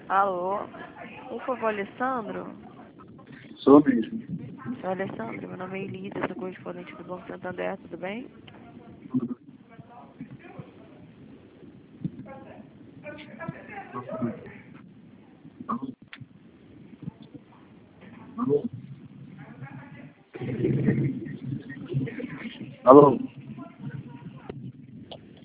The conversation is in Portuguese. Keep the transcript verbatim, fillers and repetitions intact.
Alô? Por favor, Alessandro? Sou mesmo. Sou Alessandro, meu nome é Elida, sou correspondente do Banco Santander, tudo bem? Alô?